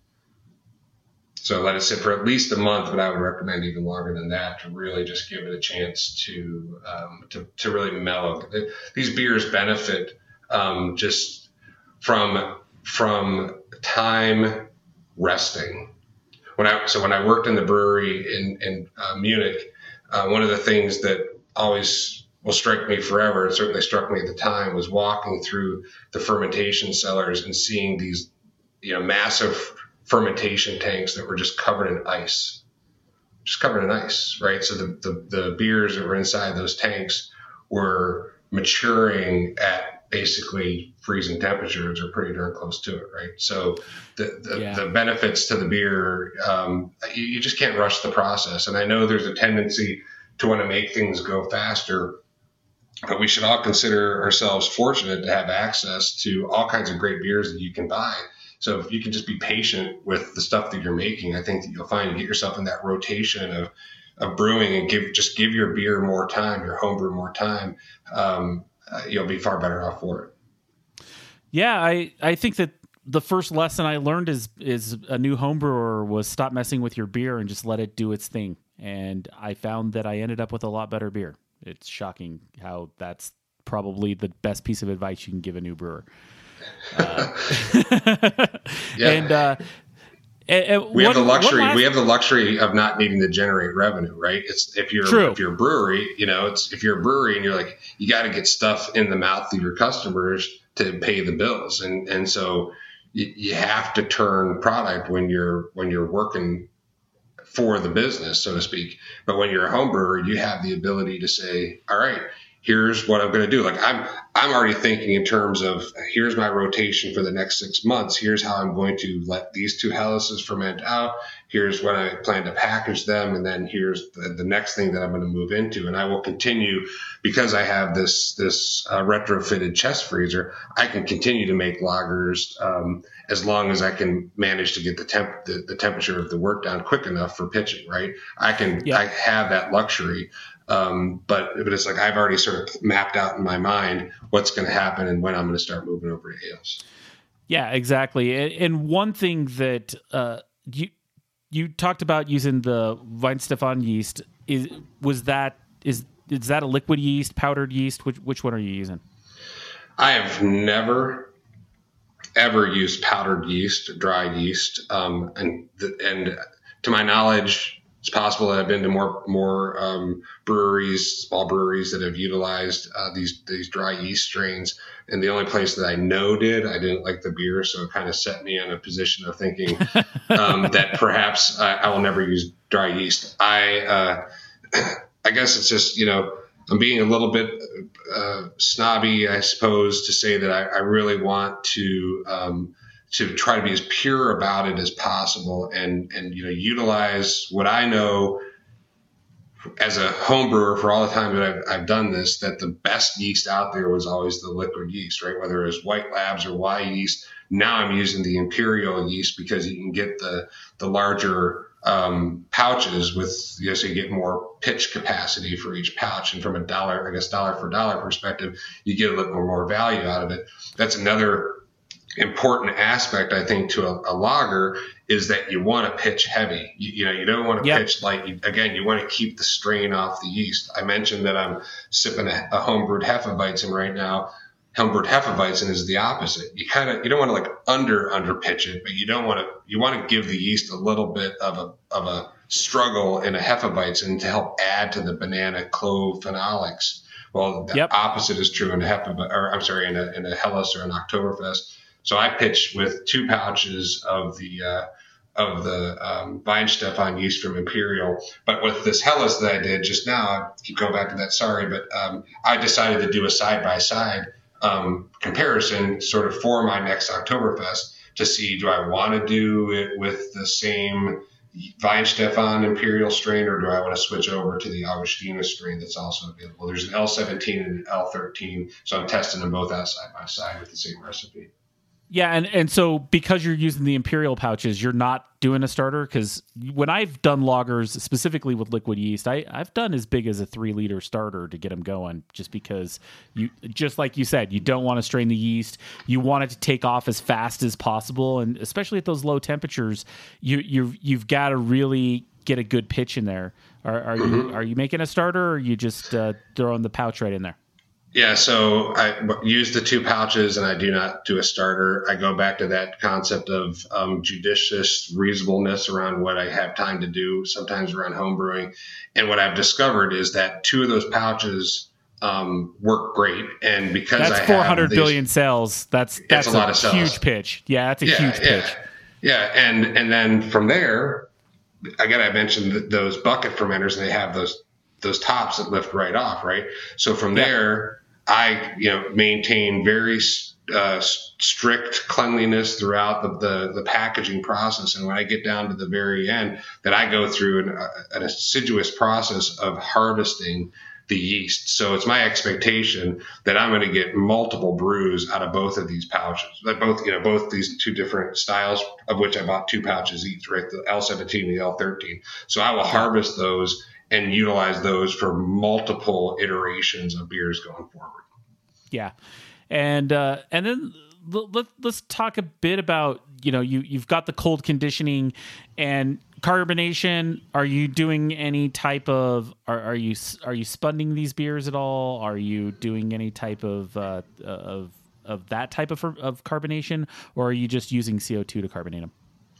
So let it sit for at least a month, but I would recommend even longer than that to really just give it a chance to um, to, to really mellow. These beers benefit um, just from from time resting. When I so when I worked in the brewery in in uh, Munich, uh, one of the things that always will strike me forever, it certainly struck me at the time, was walking through the fermentation cellars and seeing these, you know, massive fermentation tanks that were just covered in ice, just covered in ice, right? So the, the, the beers that were inside those tanks were maturing at basically freezing temperatures or pretty darn close to it, right? So the the, yeah. the benefits to the beer, um, you, you just can't rush the process. And I know there's a tendency to want to make things go faster, but we should all consider ourselves fortunate to have access to all kinds of great beers that you can buy. So if you can just be patient with the stuff that you're making, I think that you'll find you get yourself in that rotation of, of brewing and give just give your beer more time, your home brew more time. Um, uh, you'll be far better off for it. Yeah, I, I think that the first lesson I learned is is a new home brewer was stop messing with your beer and just let it do its thing. And I found that I ended up with a lot better beer. It's shocking how that's probably the best piece of advice you can give a new brewer. Uh, yeah. And, uh, and, and we one, have the luxury. last... We have the luxury of not needing to generate revenue, right? It's if you're True. if you're a brewery, you know, it's if you're a brewery and you're like you got to get stuff in the mouth of your customers to pay the bills, and and so you, you have to turn product when you're when you're working for the business, so to speak. But when you're a home brewer, you have the ability to say, all right, here's what I'm going to do. Like I'm, I'm already thinking in terms of here's my rotation for the next six months. Here's how I'm going to let these two Hellas's ferment out. Here's when I plan to package them. And then here's the, the next thing that I'm going to move into. And I will continue because I have this, this uh, retrofitted chest freezer. I can continue to make lagers um, as long as I can manage to get the temp, the, the temperature of the wort down quick enough for pitching, right? I can, yep. I have that luxury. Um, but, but it's like I've already sort of mapped out in my mind what's going to happen and when I'm going to start moving over to ales. Yeah, exactly. And one thing that uh, you you talked about using the Weihenstephan yeast is was that is is that a liquid yeast, powdered yeast? Which which one are you using? I have never ever used powdered yeast, dry yeast, um, and the, and to my knowledge. It's possible that I've been to more more um, breweries, small breweries that have utilized uh, these these dry yeast strains. And the only place that I know did, I didn't like the beer, so it kind of set me in a position of thinking um, that perhaps I, I will never use dry yeast. I uh, I guess it's just, you know, I'm being a little bit uh, snobby, I suppose, to say that I, I really want to. Um, to try to be as pure about it as possible and, and, you know, utilize what I know as a home brewer for all the time that I've, I've done this, that the best yeast out there was always the liquid yeast, right? Whether it was White Labs or Y yeast. Now I'm using the Imperial yeast because you can get the, the larger um, pouches with, you know, so you get more pitch capacity for each pouch. And from a dollar, I guess, dollar for dollar perspective, you get a little more value out of it. That's another important aspect, I think, to a, a lager is that you want to pitch heavy. You, you know, you don't want to yep. pitch light. You, again, you want to keep the strain off the yeast. I mentioned that I'm sipping a, a homebrewed Hefeweizen right now. Homebrewed Hefeweizen is the opposite. You kind of, you don't want to like under, under pitch it, but you don't want to, you want to give the yeast a little bit of a, of a struggle in a Hefeweizen to help add to the banana clove phenolics. Well, the yep. opposite is true in a Hefeweizen, or I'm sorry, in a, in a Helles or an Oktoberfest. So I pitch with two pouches of the, uh, of the um, Weihenstephan yeast from Imperial. But with this Helles that I did just now, I keep going back to that, sorry, but um, I decided to do a side-by-side um, comparison sort of for my next Oktoberfest to see, do I want to do it with the same Weihenstephan Imperial strain, or do I want to switch over to the Augustiner strain that's also available? There's an L seventeen and an L thirteen, so I'm testing them both out side-by-side with the same recipe. Yeah, and, and so because you're using the Imperial pouches, you're not doing a starter? Because when I've done lagers, specifically with liquid yeast, I, I've done as big as a three-liter starter to get them going, just because, you, just like you said, you don't want to strain the yeast. You want it to take off as fast as possible, and especially at those low temperatures, you, you, you've got to really get a good pitch in there. Are, are, mm-hmm. you, are you making a starter, or are you just uh, throwing the pouch right in there? Yeah, so I use the two pouches and I do not do a starter. I go back to that concept of um, judicious reasonableness around what I have time to do, sometimes around home brewing. And what I've discovered is that two of those pouches um, work great. And because that's I four hundred have these, billion cells, that's that's a, a lot of cells. Huge pitch. Yeah, that's a yeah, huge yeah. pitch. Yeah, and and then from there, again, I mentioned those bucket fermenters, and they have those those tops that lift right off, right? So from yeah. there, I, you know, maintain very uh, strict cleanliness throughout the, the, the packaging process. And when I get down to the very end, that I go through an, an assiduous process of harvesting the yeast. So it's my expectation that I'm going to get multiple brews out of both of these pouches. That both, you know, both these two different styles, of which I bought two pouches each, right? The L seventeen and the L thirteen. So I will harvest those and utilize those for multiple iterations of beers going forward. Yeah. And uh, and then let, let's talk a bit about, you know, you, you've got the cold conditioning and carbonation. Are you doing any type of, are, are you are you spunding these beers at all? Are you doing any type of uh, of of that type of, of carbonation, or are you just using C O two to carbonate them?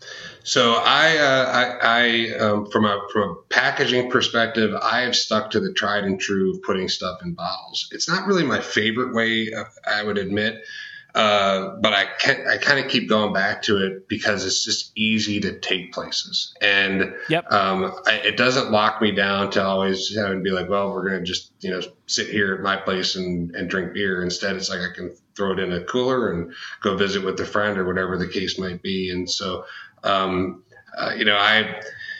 So I, uh, I, I um, from a from a packaging perspective, I have stuck to the tried and true of putting stuff in bottles. It's not really my favorite way, I would admit, uh, but I can, I kind of keep going back to it because it's just easy to take places, and yep. um, I, it doesn't lock me down to always having to be like, well, we're going to just you know sit here at my place and, and drink beer. Instead, it's like I can throw it in a cooler and go visit with a friend or whatever the case might be, and so. Um, uh, you know, I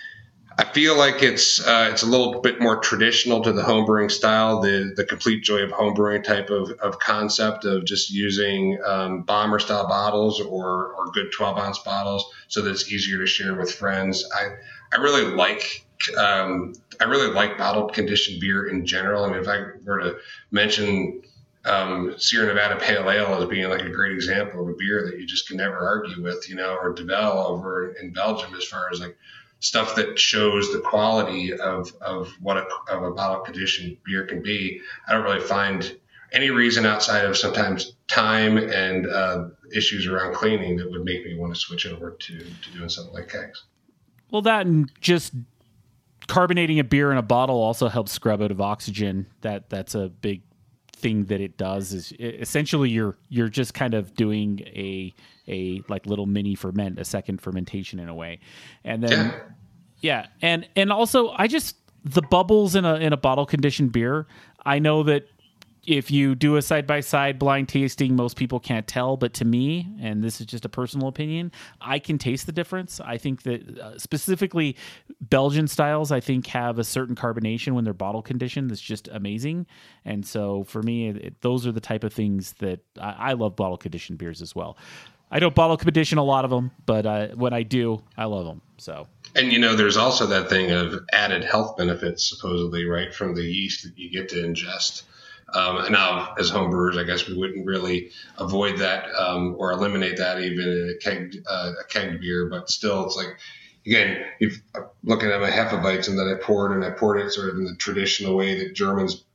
I feel like it's uh, it's a little bit more traditional to the homebrewing style, the the complete joy of homebrewing type of, of concept of just using um, bomber style bottles or or good twelve ounce bottles so that it's easier to share with friends. I I really like um, I really like bottled conditioned beer in general. I mean, if I were to mention Um, Sierra Nevada Pale Ale as being like a great example of a beer that you just can never argue with, you know, or Duvel over in Belgium, as far as like stuff that shows the quality of, of what a, of a bottle conditioned beer can be. I don't really find any reason outside of sometimes time and uh, issues around cleaning that would make me want to switch over to, to doing something like kegs. Well, that and just carbonating a beer in a bottle also helps scrub out of oxygen. That that's a big thing that it does. Is it, essentially you're you're just kind of doing a a like little mini ferment, a second fermentation in a way. And then yeah, yeah. and and also I just the bubbles in a in a bottle conditioned beer, I know that if you do a side-by-side blind tasting, most people can't tell. But to me, and this is just a personal opinion, I can taste the difference. I think that uh, specifically Belgian styles, I think, have a certain carbonation when they're bottle conditioned that's just amazing. And so for me, it, it, those are the type of things that I, I love bottle conditioned beers as well. I don't bottle condition a lot of them, but uh, when I do, I love them. So. And, you know, there's also that thing of added health benefits, supposedly, right, from the yeast that you get to ingest. Um, and now, as homebrewers, I guess we wouldn't really avoid that um, or eliminate that even in a keg, uh, a keg beer. But still, it's like, again, if I'm looking at my Hefeweizen that I poured, and I poured it sort of in the traditional way that Germans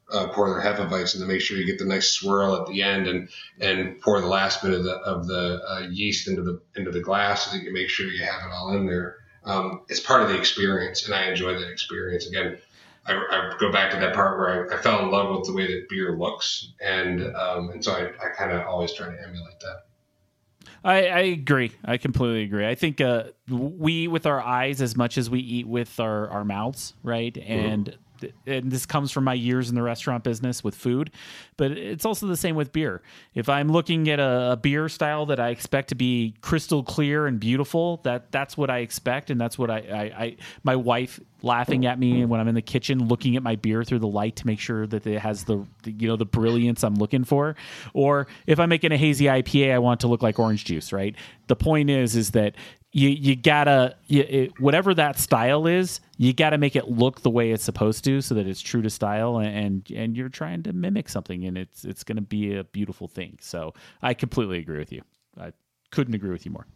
uh, pour their Hefeweizen to make sure you get the nice swirl at the end, and and pour the last bit of the of the uh, yeast into the into the glass so that you make sure you have it all in there. Um, it's part of the experience, and I enjoy that experience. Again, I, I go back to that part where I, I fell in love with the way that beer looks, and um, and so I, I kind of always try to emulate that. I, I agree. I completely agree. I think uh, we eat with our eyes as much as we eat with our, our mouths, right? And mm-hmm. and this comes from my years in the restaurant business with food, but it's also the same with beer. If I'm looking at a, a beer style that I expect to be crystal clear and beautiful, that that's what I expect, and that's what I, I, I my wife laughing at me when I'm in the kitchen looking at my beer through the light to make sure that it has the, the you know the brilliance I'm looking for. Or if I'm making a hazy I P A, I want it to look like orange juice, right? The point is is that You you gotta you, it, whatever that style is, you gotta make it look the way it's supposed to, so that it's true to style, and and, and you're trying to mimic something, and it's it's gonna be a beautiful thing. So I completely agree with you. I couldn't agree with you more.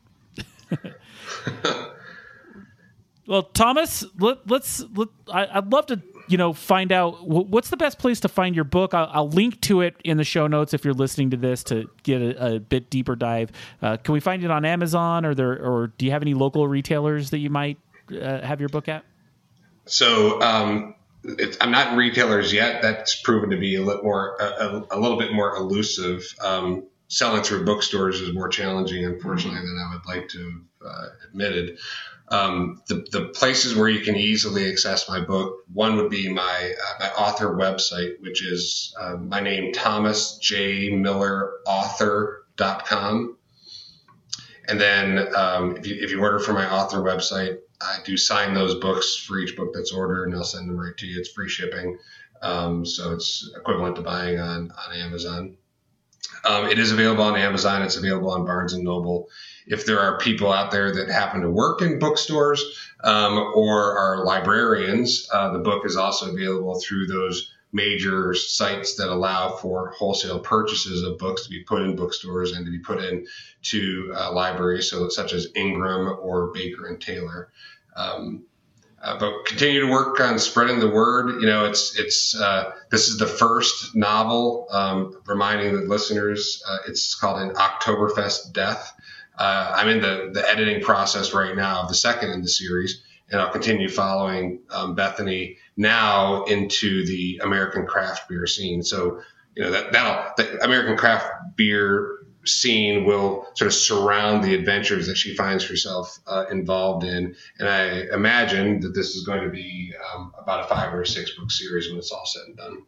Well, Thomas, let, let's let, I, I'd love to you know find out what's the best place to find your book. I'll, I'll link to it in the show notes if you're listening to this to get a, a bit deeper dive. Uh, can we find it on Amazon, or there, or do you have any local retailers that you might uh, have your book at? So um, it, I'm not in retailers yet. That's proven to be a little more a, a little bit more elusive. Um, selling through bookstores is more challenging, unfortunately, than I would like to have uh, admitted. Um, the, the places where you can easily access my book, one would be my uh, my author website, which is uh, my name, thomas j miller author dot com. And then um, if you if you order from my author website, I do sign those books for each book that's ordered, and I'll send them right to you. It's free shipping, um, so it's equivalent to buying on on Amazon. Um, it is available on Amazon. It's available on Barnes and Noble. If there are people out there that happen to work in bookstores um, or are librarians, uh, the book is also available through those major sites that allow for wholesale purchases of books to be put in bookstores and to be put in to uh, libraries, so such as Ingram or Baker and Taylor. Um, Uh, but continue to work on spreading the word. You know, it's it's uh, this is the first novel. Um, reminding the listeners, uh, it's called An Oktoberfest Death. Uh, I'm in the the editing process right now of the second in the series, and I'll continue following um, Bethany now into the American craft beer scene. So, you know, that that'll the American craft beer scene will sort of surround the adventures that she finds herself uh, involved in. And I imagine that this is going to be um, about a five or a six book series when it's all said and done.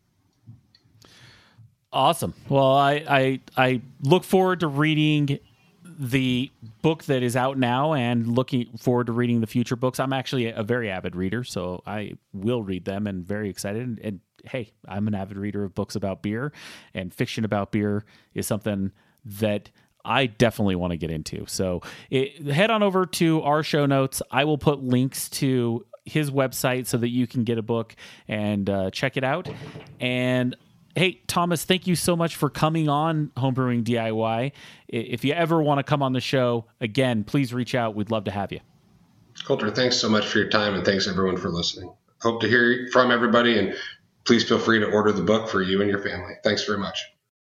Awesome. Well, I, I, I look forward to reading the book that is out now and looking forward to reading the future books. I'm actually a very avid reader, so I will read them and very excited. And, and hey, I'm an avid reader of books about beer, and fiction about beer is something that I definitely want to get into. So it, head on over to our show notes. I will put links to his website so that you can get a book and uh, check it out. And hey, Thomas, thank you so much for coming on Homebrewing D I Y. If you ever want to come on the show again, please reach out. We'd love to have you. Coulter, thanks so much for your time, and thanks everyone for listening. Hope to hear from everybody, and please feel free to order the book for you and your family. Thanks very much.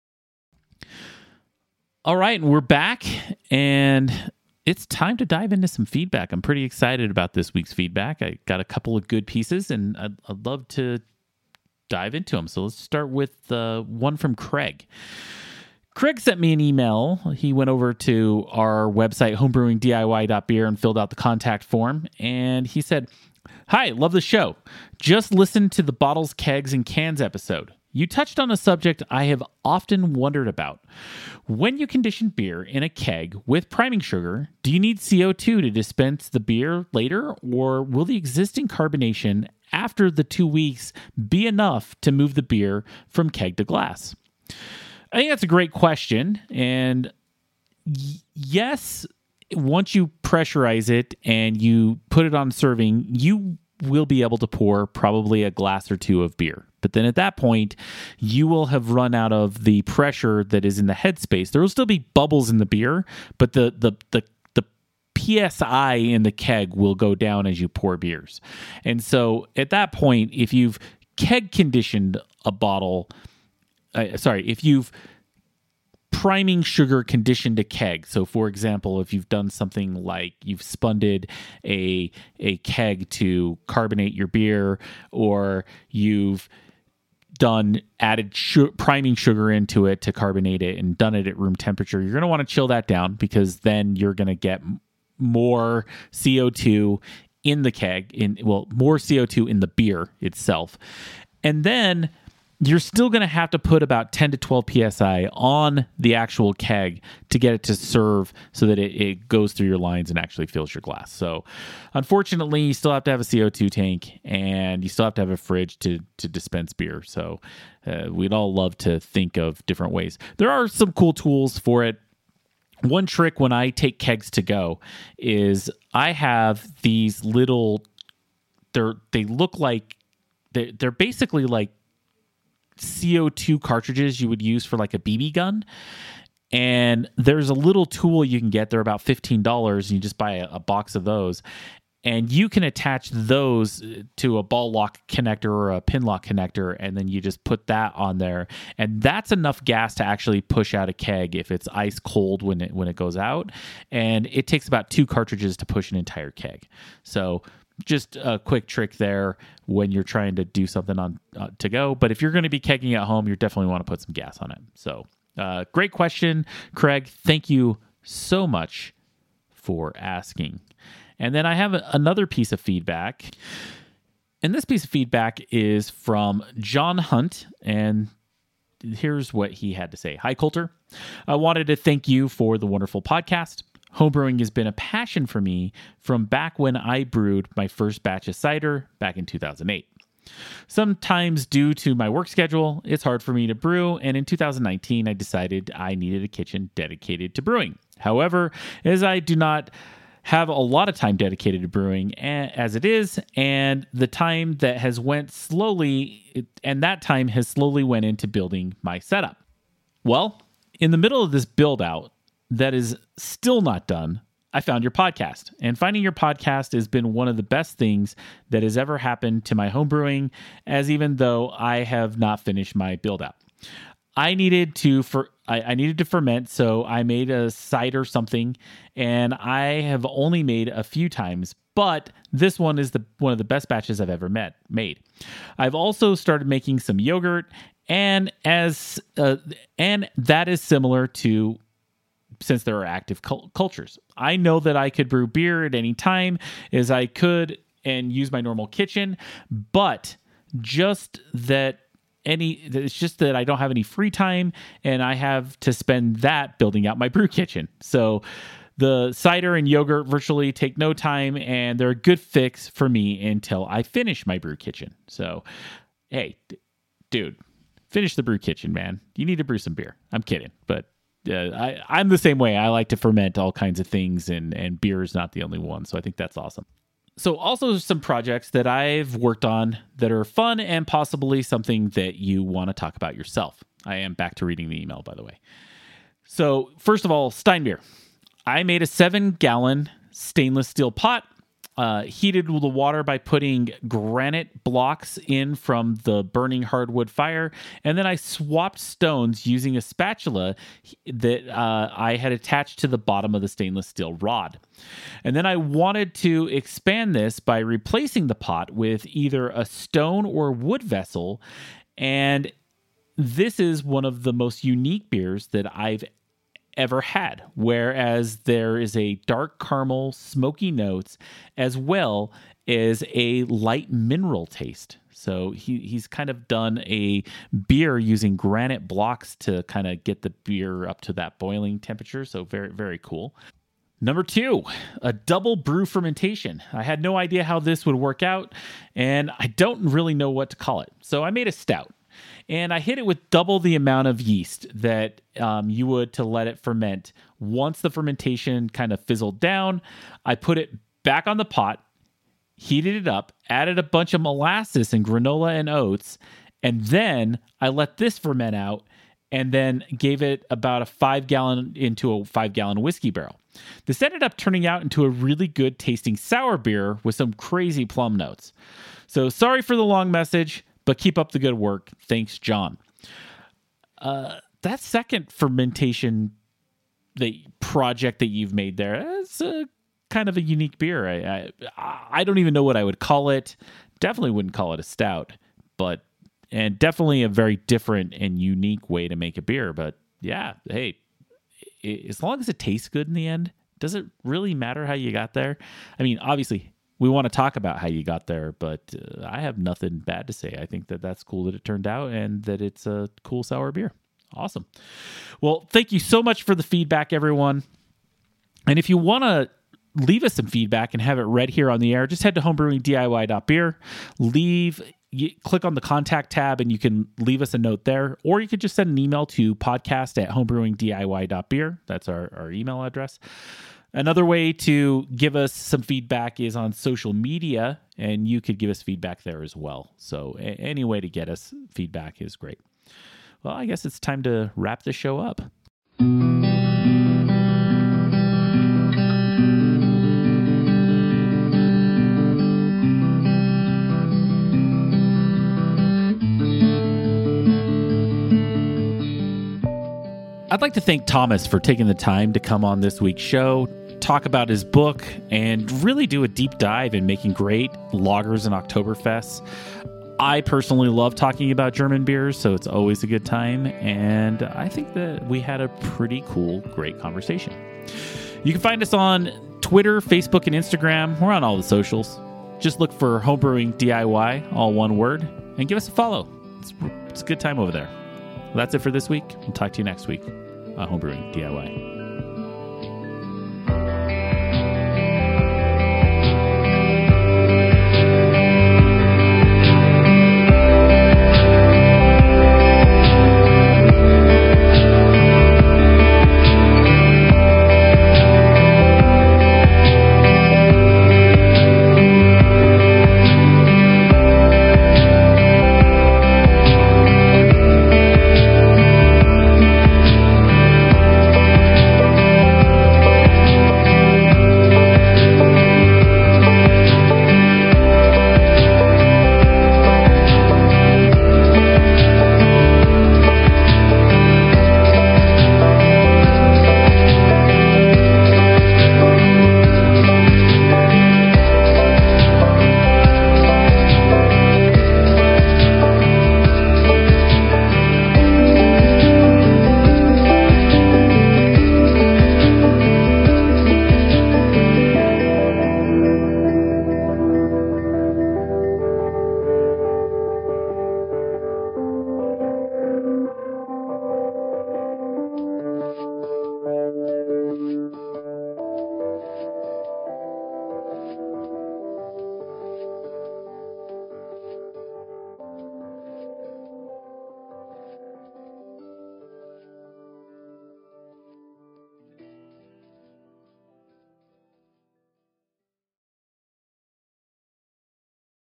All right, we're back, and it's time to dive into some feedback. I'm pretty excited about this week's feedback. I got a couple of good pieces, and I'd, I'd love to dive into them. So let's start with uh, one from Craig. Craig sent me an email. He went over to our website, homebrewing D I Y dot beer, and filled out the contact form, and he said, "Hi, love the show. Just listened to the Bottles, Kegs, and Cans episode. You touched on a subject I have often wondered about. When you condition beer in a keg with priming sugar, do you need C O two to dispense the beer later, or will the existing carbonation after the two weeks be enough to move the beer from keg to glass?" I think that's a great question. And y- yes, once you pressurize it and you put it on serving, you will be able to pour probably a glass or two of beer. But then at that point, you will have run out of the pressure that is in the headspace. There will still be bubbles in the beer, but the the the the P S I in the keg will go down as you pour beers. And so at that point, if you've keg conditioned a bottle, uh, sorry, if you've priming sugar conditioned a keg. So for example, if you've done something like you've spunded a a keg to carbonate your beer, or you've done added su- priming sugar into it to carbonate it and done it at room temperature, you're going to want to chill that down, because then you're going to get more C O two in the keg, in well, more C O two in the beer itself. And then you're still going to have to put about ten to twelve P S I on the actual keg to get it to serve, so that it, it goes through your lines and actually fills your glass. So unfortunately, you still have to have a C O two tank, and you still have to have a fridge to, to dispense beer. So uh, we'd all love to think of different ways. There are some cool tools for it. One trick when I take kegs to go is I have these little, they're, they look like, they're, they're basically like C O two cartridges you would use for like a B B gun. And there's a little tool you can get. They're about fifteen dollars, and you just buy a, a box of those. And you can attach those to a ball lock connector or a pin lock connector, and then you just put that on there. And that's enough gas to actually push out a keg if it's ice cold when it when it goes out. And it takes about two cartridges to push an entire keg. So just a quick trick there when you're trying to do something on uh, to go. But if you're going to be kegging at home, you definitely want to put some gas on it. So uh, great question, Craig. Thank you so much for asking. And then I have a, another piece of feedback. And this piece of feedback is from John Hunt. And here's what he had to say. Hi, Coulter. I wanted to thank you for the wonderful podcast. Homebrewing has been a passion for me from back when I brewed my first batch of cider back in two thousand eight. Sometimes due to my work schedule, it's hard for me to brew, and in two thousand nineteen, I decided I needed a kitchen dedicated to brewing. However, as I do not have a lot of time dedicated to brewing as it is, and the time that has went slowly, and that time has slowly went into building my setup. Well, in the middle of this build out, that is still not done, I found your podcast. And finding your podcast has been one of the best things that has ever happened to my homebrewing, as even though I have not finished my build out. I needed to for I, I needed to ferment, so I made a cider something, and I have only made a few times, but this one is the one of the best batches I've ever met made. I've also started making some yogurt, and as uh, and that is similar to, since there are active cult- cultures. I know that I could brew beer at any time as I could and use my normal kitchen, but just that any, it's just that I don't have any free time, and I have to spend that building out my brew kitchen. So the cider and yogurt virtually take no time, and they're a good fix for me until I finish my brew kitchen. So, hey, d- dude, finish the brew kitchen, man. You need to brew some beer. I'm kidding, but Uh, I, I'm the same way. I like to ferment all kinds of things, and, and beer is not the only one. So I think that's awesome. So also some projects that I've worked on that are fun and possibly something that you want to talk about yourself. I am back to reading the email, by the way. So first of all, Steinbeer. I made a seven gallon stainless steel pot. Uh, heated the water by putting granite blocks in from the burning hardwood fire, and then I swapped stones using a spatula that uh, I had attached to the bottom of the stainless steel rod. And then I wanted to expand this by replacing the pot with either a stone or wood vessel, and this is one of the most unique beers that I've ever had, whereas there is a dark caramel smoky notes as well as a light mineral taste. So he he's kind of done a beer using granite blocks to kind of get the beer up to that boiling temperature. So very, very cool. Number two, a double brew fermentation. I had no idea how this would work out, and I don't really know what to call it. So I made a stout. And I hit it with double the amount of yeast that um, you would to let it ferment. Once the fermentation kind of fizzled down, I put it back on the pot, heated it up, added a bunch of molasses and granola and oats, and then I let this ferment out, and then gave it about a five gallon into a five gallon whiskey barrel. This ended up turning out into a really good tasting sour beer with some crazy plum notes. So sorry for the long message, But keep up the good work. Thanks, John. Uh, that second fermentation the project that you've made there, it's a kind of a unique beer. I, I I don't even know what I would call it. Definitely wouldn't call it a stout, but and definitely a very different and unique way to make a beer. But yeah, hey, it, as long as it tastes good in the end, does it really matter how you got there? I mean, obviously, we want to talk about how you got there, but uh, I have nothing bad to say. I think that that's cool that it turned out and that it's a cool sour beer. Awesome. Well, thank you so much for the feedback, everyone. And if you want to leave us some feedback and have it read here on the air, just head to homebrewing D I Y dot beer. Leave, you, click on the contact tab and you can leave us a note there. Or you could just send an email to podcast at homebrewing D I Y dot beer. That's our, our email address. Another way to give us some feedback is on social media, and you could give us feedback there as well. So a- any way to get us feedback is great. Well, I guess it's time to wrap the show up. I'd like to thank Thomas for taking the time to come on this week's show, talk about his book, and really do a deep dive in making great lagers and Oktoberfests. I personally love talking about German beers, so it's always a good time, and I think that we had a pretty cool, great conversation. You can find us on Twitter, Facebook, and Instagram. We're on all the socials. Just look for Homebrewing D I Y, all one word, and give us a follow. It's, it's a good time over there. Well, that's it for this week. We'll talk to you next week on Homebrewing D I Y.